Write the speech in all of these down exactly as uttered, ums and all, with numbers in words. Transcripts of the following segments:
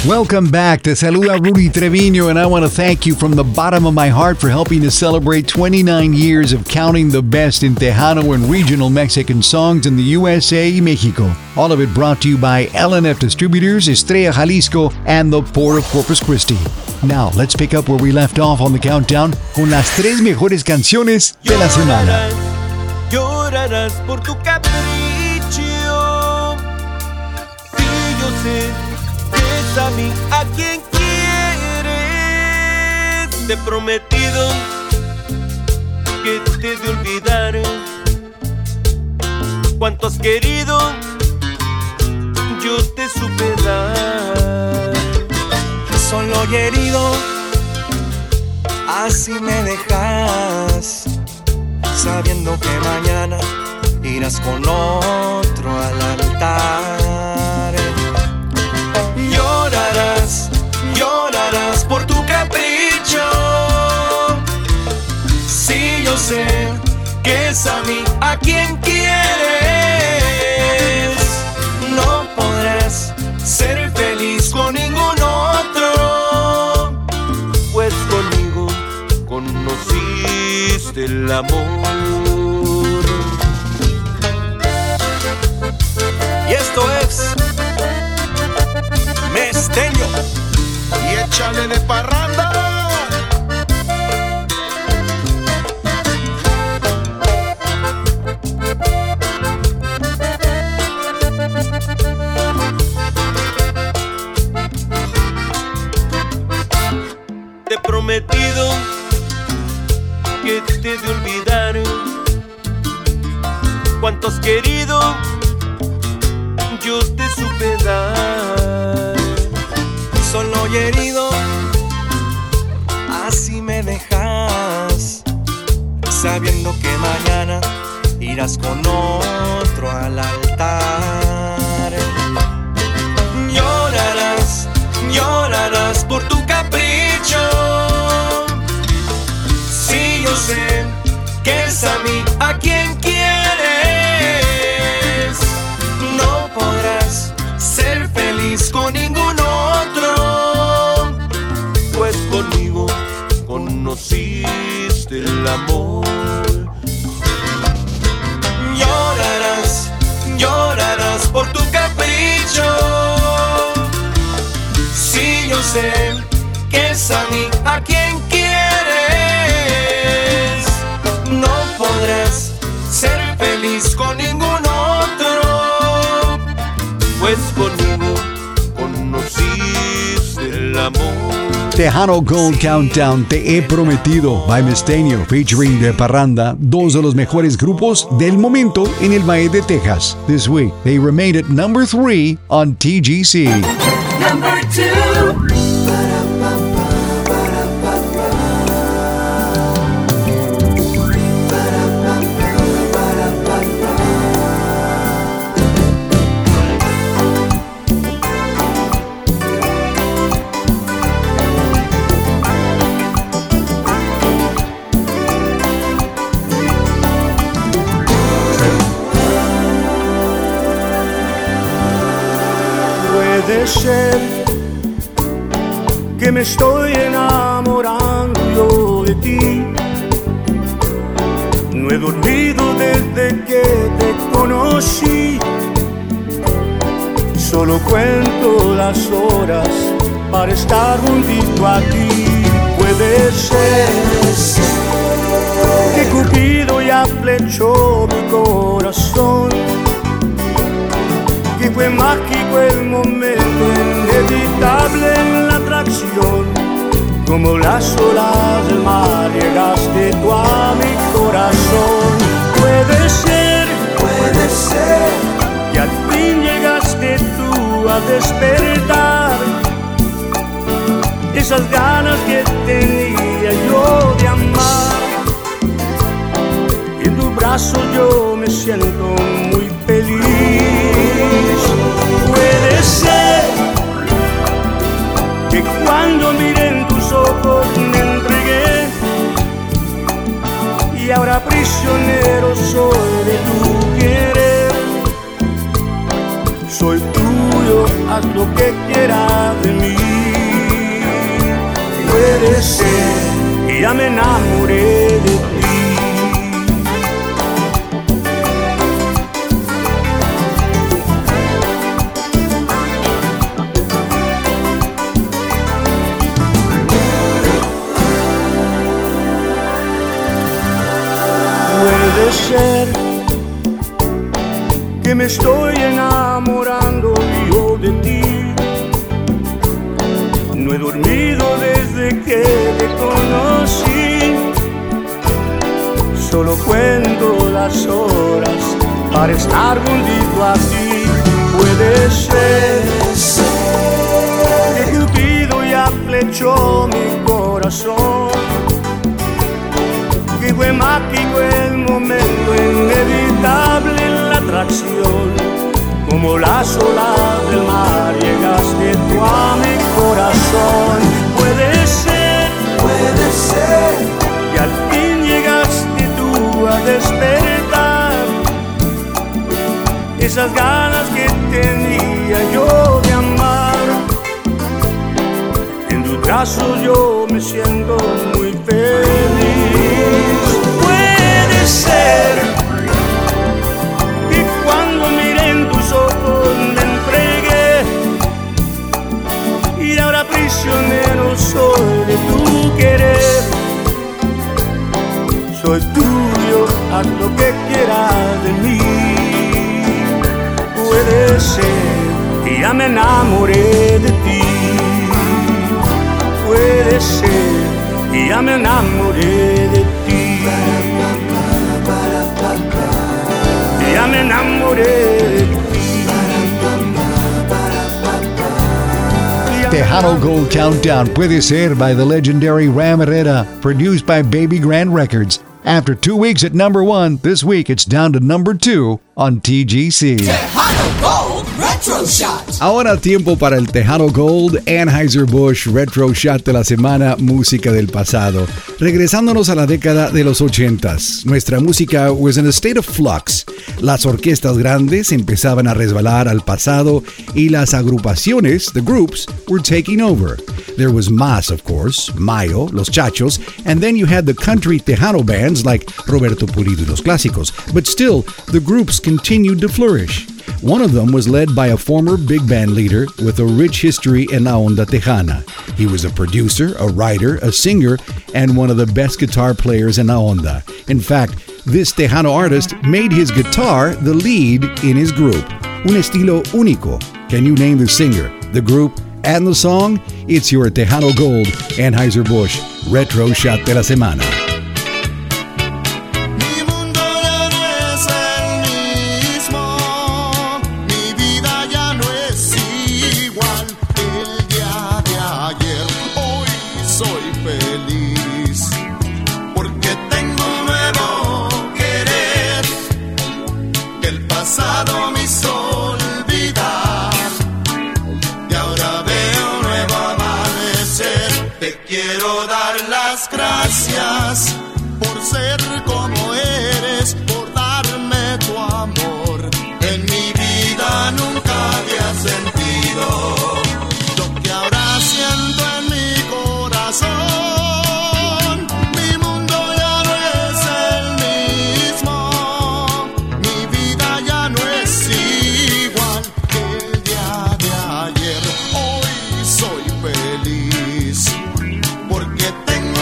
Welcome back. Te saluda Rudy Treviño, and I want to thank you from the bottom of my heart for helping us celebrate twenty-nine years of counting the best in Tejano and regional Mexican songs in the U S A y Mexico. All of it brought to you by L N F Distributors, Estrella Jalisco, and the Port of Corpus Christi. Now, let's pick up where we left off on the countdown con las tres mejores canciones de la semana. Llorarás por tu capricho. Sí, yo sé que es a mí a quien quieres. Te he prometido que te he de olvidar. Cuánto has querido, yo te supe dar. Solo y herido, así me dejas, sabiendo que mañana irás con otro al altar. Llorarás, llorarás por tu capricho. Sí, yo sé que es a mí a quien quieres. No podrás ser feliz con ningún otro, pues conmigo conociste el amor. Y esto es Mesteño y échale de parranda. Te he prometido que te he de olvidar. Cuánto has querido, yo te supe dar. Solo y herido, así me dejas, sabiendo que mañana irás con otro al altar. Llorarás, llorarás por tu capricho. Sí, yo sé que es a mí a quien quieres. No podrás ser feliz con ningún otro, pues conmigo conociste el amor. Llorarás, llorarás por tu capricho. Sí, yo sé que es a mí a quien quieres. No podrás ser feliz con ningún otro, pues conmigo conociste el amor. Tejano Gold Countdown, Te he prometido, by Mesteño, featuring De Parranda, dos de los mejores grupos del momento en el Valle de Texas. This week, they remained at number three on T G C. Number two. Puede ser que me estoy enamorando yo de ti. No he dormido desde que te conocí. Solo cuento las horas para estar juntito a ti. Puede ser que Cupido ya flechó mi corazón, que fue mágico el momento, inevitable en la atracción. Como las olas del mar llegaste tú a mi corazón. Puede ser, puede ser que al fin llegaste tú a despertar esas ganas que tenía yo de amar. En tus brazos yo me siento muy feliz. Puede ser que cuando miré en tus ojos me entregué, y ahora prisionero soy de tu querer. Soy tuyo, haz lo que quieras de mí. Puede ser que ya me enamoré de ti. Puede ser que me estoy enamorando yo de ti. No he dormido desde que te conocí. Solo cuento las horas para estar junto a ti. Puede ser que Cupido ya flechó mi corazón, que fue mágico el momento, inevitable la atracción. Como las olas del mar llegaste tú a mi corazón. Puede ser, puede ser que al fin llegaste tú a despertar esas ganas que tenía yo de amar. En tus brazos yo me siento muy feliz. Puede ser que cuando miré en tus ojos me entregué, y ahora prisionero soy de tu querer. Soy tuyo, haz lo que quieras de mí. Puede ser que ya me enamoré de ti. Puede ser que ya me enamoré de ti. Ya me enamoré de ti. Tejano Gold Countdown, Puede Ser, by the legendary Ram Herrera, produced by Baby Grand Records. After two weeks at number one, this week it's down to number two on T G C. Tejano Gold Retro Shot. Ahora tiempo para el Tejano Gold Anheuser-Busch Retro Shot de la semana, música del pasado. Regresándonos a la década de los ochentas, nuestra música was in a state of flux. Las orquestas grandes empezaban a resbalar al pasado y las agrupaciones, the groups, were taking over. There was Mas, of course, Mayo, Los Chachos, and then you had the country Tejano bands like Roberto Pulido y Los Clásicos. But still, the groups continued to flourish. One of them was led by a former big band leader with a rich history in la onda tejana. He was a producer, a writer, a singer, and one of the best guitar players in la onda. In fact, this Tejano artist made his guitar the lead in his group. Un estilo único. Can you name the singer, the group, and the song? It's your Tejano Gold Anheuser-Busch Retro Shot de la semana. Gracias por ser como eres, por darme tu amor. En mi vida nunca había sentido lo que ahora siento en mi corazón. Mi mundo ya no es el mismo, mi vida ya no es igual que el día de ayer. Hoy soy feliz porque tengo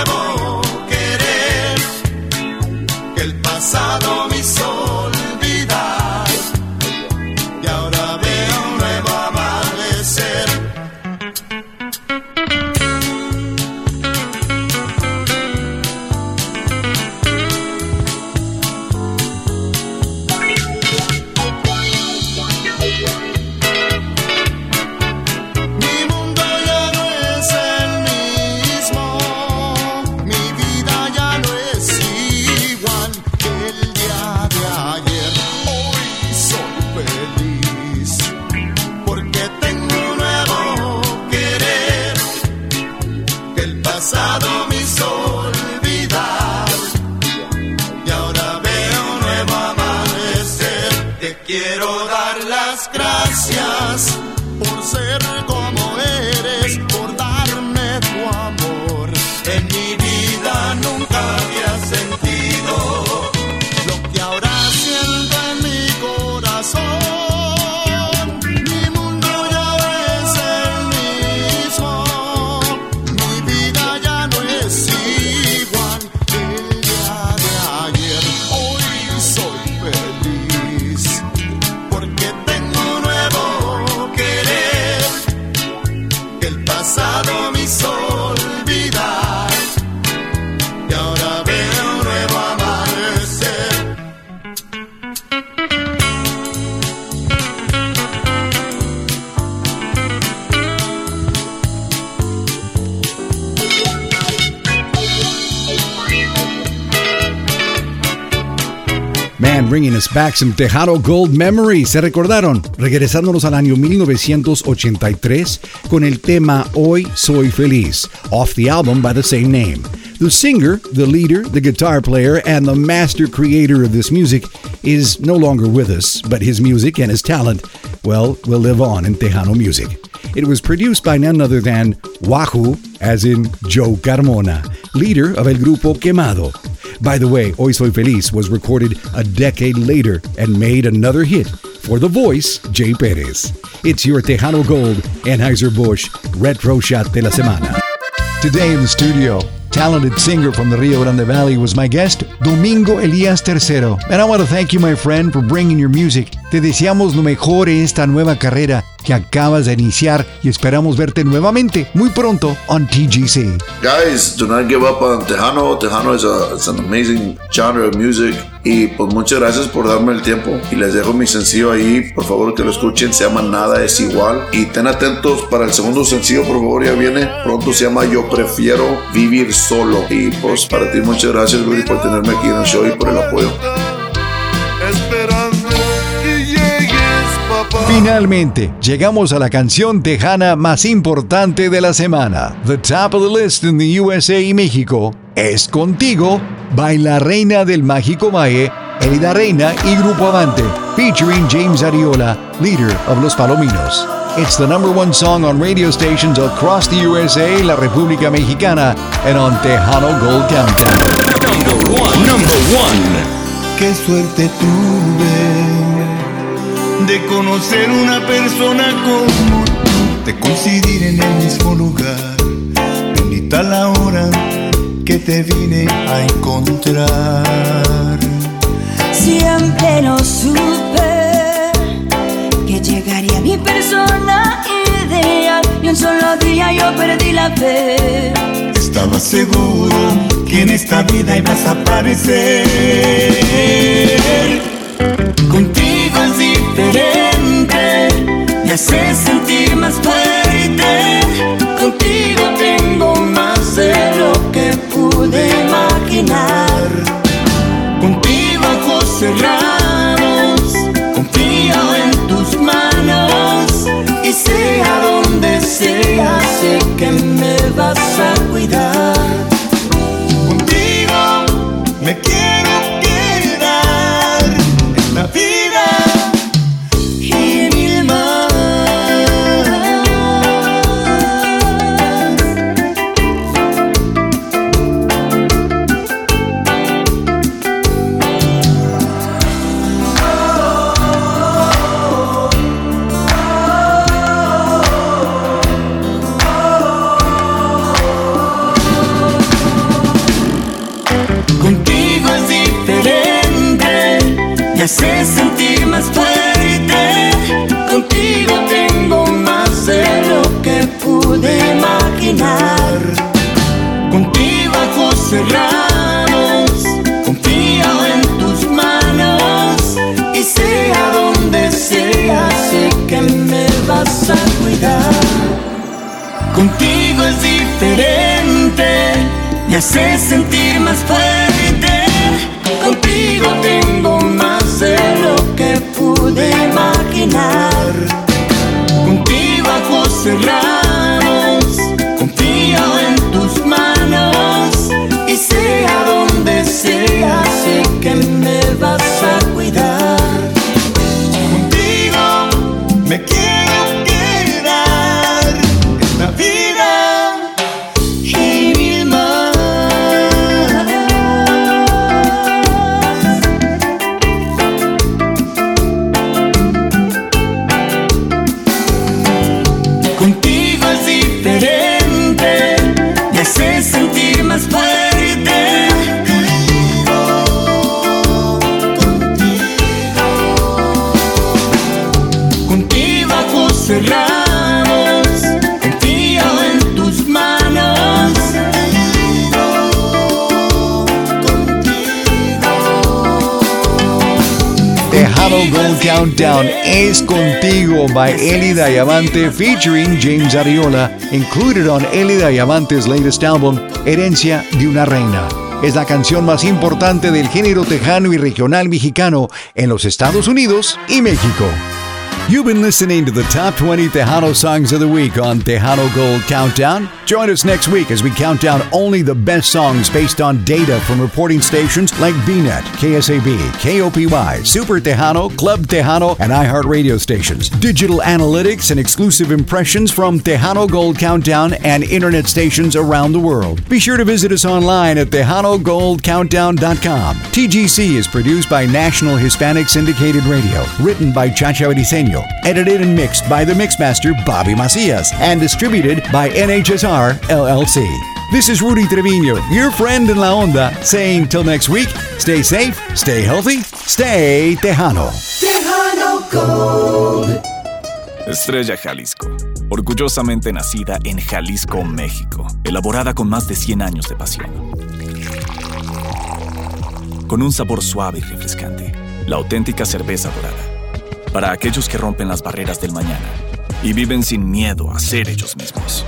pasado me hizo olvidar y ahora veo un nuevo amanecer. Mi mundo ya no es el mismo, mi vida ya no es igual el día de ayer. Hoy soy feliz porque tengo un nuevo querer que el pasado me hizo olvidar y ahora veo un nuevo amanecer. Te quiero dar las gracias gracias por ser como eres, por darme tu amor. En mi vida nunca había sentido lo que ahora siento en mi corazón. Mi mundo ya no es el mismo, mi vida ya no es igual que el día de ayer. Hoy soy feliz porque tengo un nuevo querer que el pasado me hizo olvidar y ahora veo un nuevo amanecer. Man, bringing us back some Tejano Gold memories. ¿Se recordaron? Regresándonos al año mil novecientos ochenta y tres con el tema Hoy Soy Feliz, off the album by the same name. The singer, the leader, the guitar player, and the master creator of this music is no longer with us, but his music and his talent, well, will live on in Tejano music. It was produced by none other than Wahoo, as in Joe Carmona, leader of el grupo Quemado. By the way, Hoy Soy Feliz was recorded a decade later and made another hit for the voice, Jay Perez. It's your Tejano Gold Anheuser-Busch Retro Shot de la Semana. Today in the studio, talented singer from the Rio Grande Valley was my guest, Domingo Elías Tercero. And I want to thank you, my friend, for bringing your music. Te deseamos lo mejor en esta nueva carrera que acabas de iniciar y esperamos verte nuevamente muy pronto on T G C. Guys, do not give up on Tejano. Tejano is a, it's an amazing genre of music. Y pues muchas gracias por darme el tiempo. Y les dejo mi sencillo ahí, por favor que lo escuchen. Se llama Nada es Igual. Y estén atentos para el segundo sencillo, por favor, ya viene. Pronto se llama Yo Prefiero Vivir Solo. Y pues para ti muchas gracias, Luis, por tenerme aquí en el show y por el apoyo. Esperando que llegues, papá. Finalmente, llegamos a la canción tejana más importante de la semana. The top of the list in the U S A y México es Contigo, by la reina del Mágico Valle, Elida Reina y Grupo Avante, featuring James Ariola, leader of Los Palominos. It's the number one song on radio stations across the U S A, la República Mexicana, and on Tejano Gold Countdown. Number one, number one. Qué suerte tuve de conocer una persona como tú, de coincidir en el mismo lugar. Bendita la hora que te vine a encontrar. Siempre lo supe que llegaría mi persona ideal y un solo día yo perdí la fe. Estaba seguro que en esta vida ibas a aparecer. Contigo es diferente, me hace sentir más fuerte. Contigo tengo más de lo que pude imaginar. Contigo ojos cerrados, confío en tus manos y sé a donde sea, sé que me vas a cuidar. Contigo me quiero quedar en la vida y mil más. Contigo es diferente, me hace sentir más fuerte. Contigo tengo más de lo que pude imaginar. Contigo ojos cerrados, confío en tus manos y sé a donde sea, sé que me vas a cuidar. Contigo es diferente, me hace sentir más fuerte. Contigo tengo más de lo que pude imaginar. Contigo ojos cerrados, confío en tus manos y sé a donde sea, sé que me vas a cuidar. Contigo me quiero Contigo es diferente, me hace sentir más fuerte. Contigo, contigo ojos cerrados, confío en tus manos. Tejano Gold Countdown es Contigo by Eli Diamante featuring James Ariola, included on Eli Diamante's latest album, Herencia de una Reina. Es la canción más importante del género tejano y regional mexicano en los Estados Unidos y México. You've been listening to the top twenty Tejano songs of the week on Tejano Gold Countdown. Join us next week as we count down only the best songs based on data from reporting stations like B Net, K S A B, K O P Y, Super Tejano, Club Tejano, and iHeartRadio stations. Digital analytics and exclusive impressions from Tejano Gold Countdown and internet stations around the world. Be sure to visit us online at tejano gold countdown dot com. T G C is produced by National Hispanic Syndicated Radio, written by Chacha Briseño, edited and mixed by the Mixmaster Bobby Macias, and distributed by N H S R L L C. This is Rudy Trevino, your friend in La Onda, saying till next week, stay safe, stay healthy, stay Tejano. Tejano Gold. Estrella Jalisco, orgullosamente nacida en Jalisco, México, elaborada con más de cien años de pasión. Con un sabor suave y refrescante, la auténtica cerveza dorada. Para aquellos que rompen las barreras del mañana y viven sin miedo a ser ellos mismos.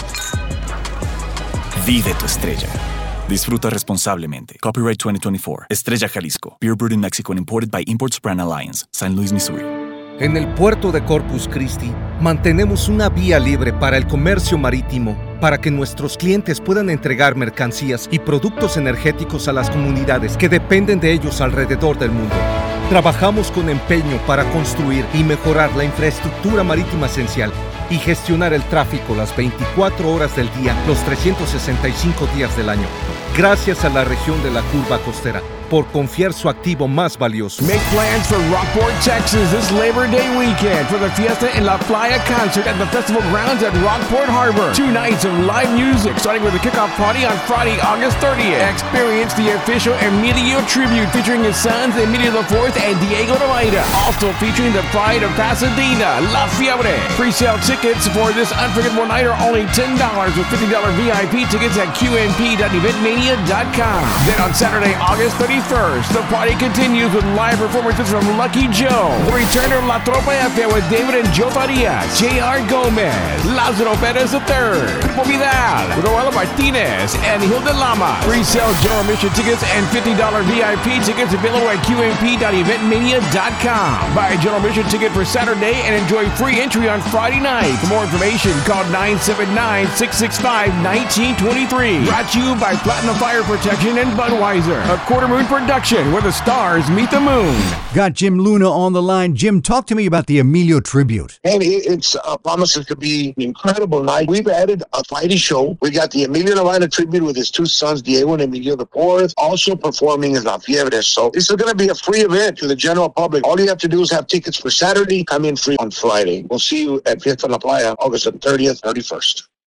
Vive tu estrella. Disfruta responsablemente. Copyright twenty twenty-four. Estrella Jalisco. Beer brewed in Mexico and imported by Imports Brand Alliance. Saint Louis, Missouri. En el puerto de Corpus Christi, mantenemos una vía libre para el comercio marítimo, para que nuestros clientes puedan entregar mercancías y productos energéticos a las comunidades que dependen de ellos alrededor del mundo. Trabajamos con empeño para construir y mejorar la infraestructura marítima esencial y gestionar el tráfico las veinticuatro horas del día, los trescientos sesenta y cinco días del año. Gracias a la región de la curva costera por confiar su activo más valioso. Make plans for Rockport, Texas this Labor Day weekend for the Fiesta en La Playa concert at the festival grounds at Rockport Harbor. Two nights of live music starting with a kickoff party on Friday, August thirtieth. Experience the official Emilio tribute featuring his sons Emilio the fourth and Diego de Maida. Also featuring the Pride of Pasadena, La Fiebre. Pre-sale tickets for this unforgettable night are only ten dollars with fifty dollars V I P tickets at Q M P dot event mania dot com. Then on Saturday, August thirty-first, the party continues with live performances from Lucky Joe, the return of La Tropa F with David and Joe Farias, J R Gomez, Lázaro Perez the third, Pipo Vidal, Roel Martinez, and Hilda Lama. Pre-sale general admission tickets and fifty dollars V I P tickets available at Q M P dot event mania dot com. Buy a general admission ticket for Saturday and enjoy free entry on Friday night. For more information, call nine seven nine, six six five, one nine two three. Brought to you by Platinum Fire Protection and Budweiser. A Quarter Moon production where the stars meet the moon. Got Jim Luna on the line. Jim, talk to me about the Emilio tribute. And it's uh, promises to be an incredible night. We've added a Friday show. We got the Emilio Navaja tribute with his two sons, Diego and Emilio the fourth, also performing in La Fiebre. So this is going to be a free event to the general public. All you have to do is have tickets for Saturday. Come in free on Friday. We'll see you at Fiesta La Playa, August thirtieth, thirty-first.